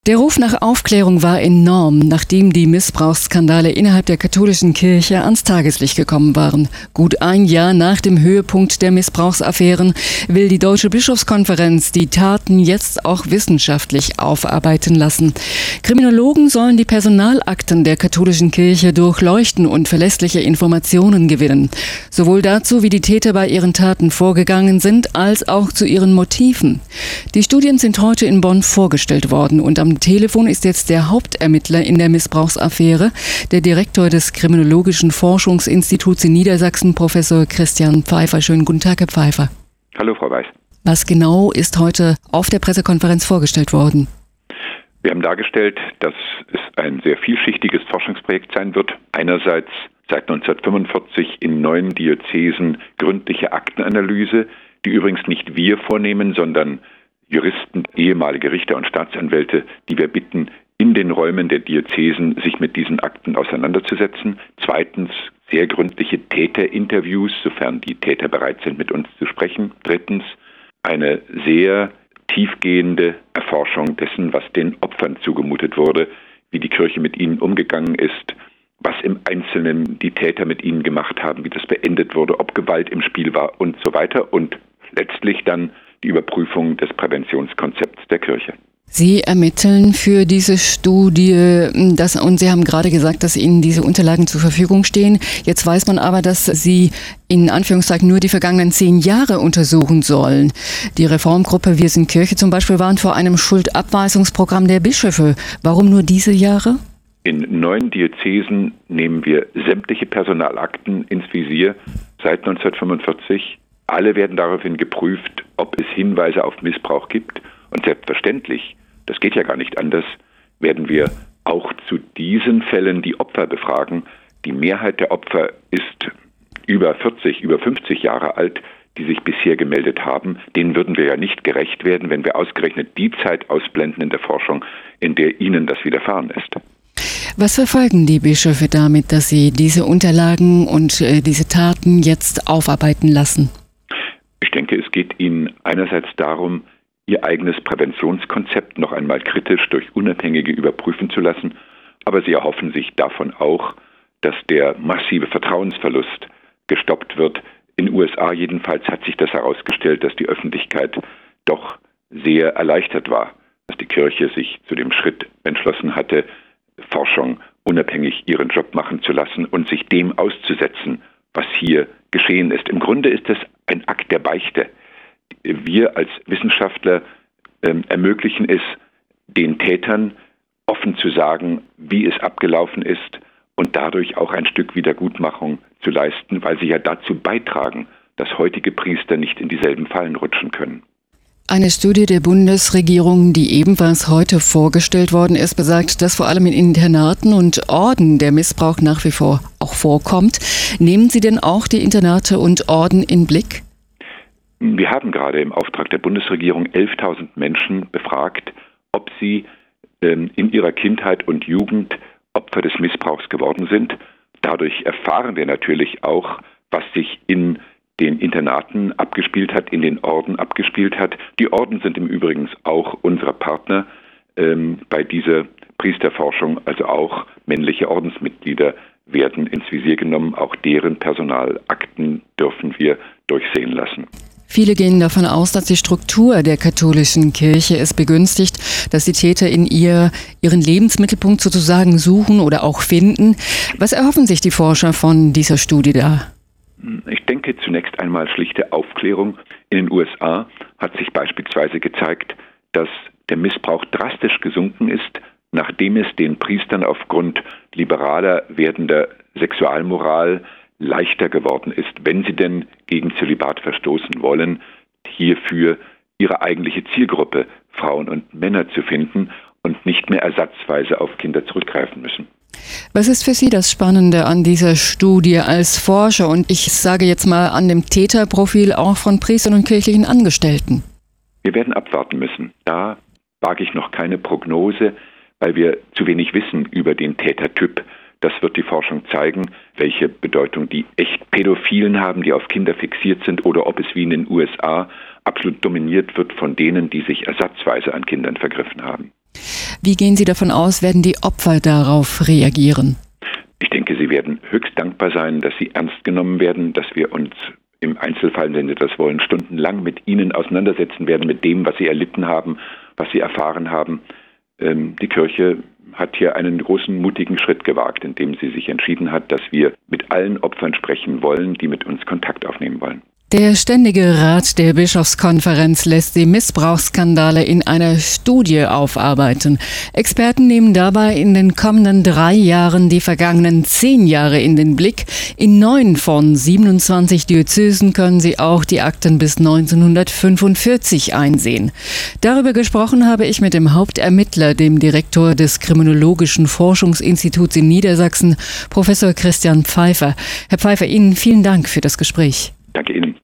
Der Ruf nach Aufklärung war enorm, nachdem die Missbrauchsskandale innerhalb der katholischen Kirche ans Tageslicht gekommen waren. Gut ein Jahr nach dem Höhepunkt der Missbrauchsaffären will die Deutsche Bischofskonferenz die Taten jetzt auch wissenschaftlich aufarbeiten lassen. Kriminologen sollen die Personalakten der katholischen Kirche durchleuchten und verlässliche Informationen gewinnen. Sowohl dazu, wie die Täter bei ihren Taten vorgegangen sind, als auch zu ihren Motiven. Die Studien sind heute in Bonn vorgestellt worden und am Telefon ist jetzt der Hauptermittler in der Missbrauchsaffäre, der Direktor des Kriminologischen Forschungsinstituts in Niedersachsen, Professor Christian Pfeiffer. Schönen guten Tag, Herr Pfeiffer. Hallo, Frau Weiß. Was genau ist heute auf der Pressekonferenz vorgestellt worden? Wir haben dargestellt, dass es ein sehr vielschichtiges Forschungsprojekt sein wird. Einerseits seit 1945 in 9 Diözesen gründliche Aktenanalyse, die übrigens nicht wir vornehmen, sondern Juristen, ehemalige Richter und Staatsanwälte, die wir bitten, in den Räumen der Diözesen sich mit diesen Akten auseinanderzusetzen. Zweitens, sehr gründliche Täterinterviews, sofern die Täter bereit sind, mit uns zu sprechen. Drittens, eine sehr tiefgehende Erforschung dessen, was den Opfern zugemutet wurde, wie die Kirche mit ihnen umgegangen ist, was im Einzelnen die Täter mit ihnen gemacht haben, wie das beendet wurde, ob Gewalt im Spiel war und so weiter. Und letztlich dann die Überprüfung des Präventionskonzepts der Kirche. Sie ermitteln für diese Studie, und Sie haben gerade gesagt, dass Ihnen diese Unterlagen zur Verfügung stehen. Jetzt weiß man aber, dass Sie in Anführungszeichen nur die vergangenen 10 Jahre untersuchen sollen. Die Reformgruppe Wir sind Kirche zum Beispiel warnt vor einem Schuldabweisungsprogramm der Bischöfe. Warum nur diese Jahre? In 9 Diözesen nehmen wir sämtliche Personalakten ins Visier seit 1945. Alle werden daraufhin geprüft, ob es Hinweise auf Missbrauch gibt. Und selbstverständlich, das geht ja gar nicht anders, werden wir auch zu diesen Fällen die Opfer befragen. Die Mehrheit der Opfer ist über 40, über 50 Jahre alt, die sich bisher gemeldet haben. Denen würden wir ja nicht gerecht werden, wenn wir ausgerechnet die Zeit ausblenden in der Forschung, in der ihnen das widerfahren ist. Was verfolgen die Bischöfe damit, dass sie diese Unterlagen und diese Taten jetzt aufarbeiten lassen? Ich denke, es geht Ihnen einerseits darum, Ihr eigenes Präventionskonzept noch einmal kritisch durch Unabhängige überprüfen zu lassen, aber Sie erhoffen sich davon auch, dass der massive Vertrauensverlust gestoppt wird. In den USA jedenfalls hat sich das herausgestellt, dass die Öffentlichkeit doch sehr erleichtert war, dass die Kirche sich zu dem Schritt entschlossen hatte, Forschung unabhängig ihren Job machen zu lassen und sich dem auszusetzen, was hier geschehen ist. Im Grunde ist es ein Akt der Beichte. Wir als Wissenschaftler ermöglichen es den Tätern, offen zu sagen, wie es abgelaufen ist und dadurch auch ein Stück Wiedergutmachung zu leisten, weil sie ja dazu beitragen, dass heutige Priester nicht in dieselben Fallen rutschen können. Eine Studie der Bundesregierung, die ebenfalls heute vorgestellt worden ist, besagt, dass vor allem in Internaten und Orden der Missbrauch nach wie vor auch vorkommt. Nehmen Sie denn auch die Internate und Orden in Blick? Wir haben gerade im Auftrag der Bundesregierung 11.000 Menschen befragt, ob sie in ihrer Kindheit und Jugend Opfer des Missbrauchs geworden sind. Dadurch erfahren wir natürlich auch, was sich in den Internaten abgespielt hat, in den Orden abgespielt hat. Die Orden sind im Übrigen auch unsere Partner bei dieser Priesterforschung, also auch männliche Ordensmitglieder werden ins Visier genommen. Auch deren Personalakten dürfen wir durchsehen lassen. Viele gehen davon aus, dass die Struktur der katholischen Kirche es begünstigt, dass die Täter in ihren Lebensmittelpunkt sozusagen suchen oder auch finden. Was erhoffen sich die Forscher von dieser Studie da? Ich denke zunächst einmal schlichte Aufklärung. In den USA hat sich beispielsweise gezeigt, dass der Missbrauch drastisch gesunken ist, nachdem es den Priestern aufgrund liberaler werdender Sexualmoral leichter geworden ist, wenn sie denn gegen Zölibat verstoßen wollen, hierfür ihre eigentliche Zielgruppe, Frauen und Männer, zu finden und nicht mehr ersatzweise auf Kinder zurückgreifen müssen. Was ist für Sie das Spannende an dieser Studie als Forscher und ich sage jetzt mal an dem Täterprofil auch von Priestern und kirchlichen Angestellten? Wir werden abwarten müssen. Da wage ich noch keine Prognose, weil wir zu wenig wissen über den Tätertyp. Das wird die Forschung zeigen, welche Bedeutung die echt Pädophilen haben, die auf Kinder fixiert sind, oder ob es wie in den USA absolut dominiert wird von denen, die sich ersatzweise an Kindern vergriffen haben. Wie gehen Sie davon aus, werden die Opfer darauf reagieren? Ich denke, sie werden höchst dankbar sein, dass sie ernst genommen werden, dass wir uns im Einzelfall, wenn Sie das wollen, stundenlang mit ihnen auseinandersetzen werden, mit dem, was sie erlitten haben, was sie erfahren haben. Die Kirche hat hier einen großen, mutigen Schritt gewagt, indem sie sich entschieden hat, dass wir mit allen Opfern sprechen wollen, die mit uns Kontakt aufnehmen wollen. Der Ständige Rat der Bischofskonferenz lässt die Missbrauchsskandale in einer Studie aufarbeiten. Experten nehmen dabei in den kommenden 3 Jahren die vergangenen 10 Jahre in den Blick. In 9 von 27 Diözesen können sie auch die Akten bis 1945 einsehen. Darüber gesprochen habe ich mit dem Hauptermittler, dem Direktor des Kriminologischen Forschungsinstituts in Niedersachsen, Professor Christian Pfeiffer. Herr Pfeiffer, Ihnen vielen Dank für das Gespräch. Danke Ihnen.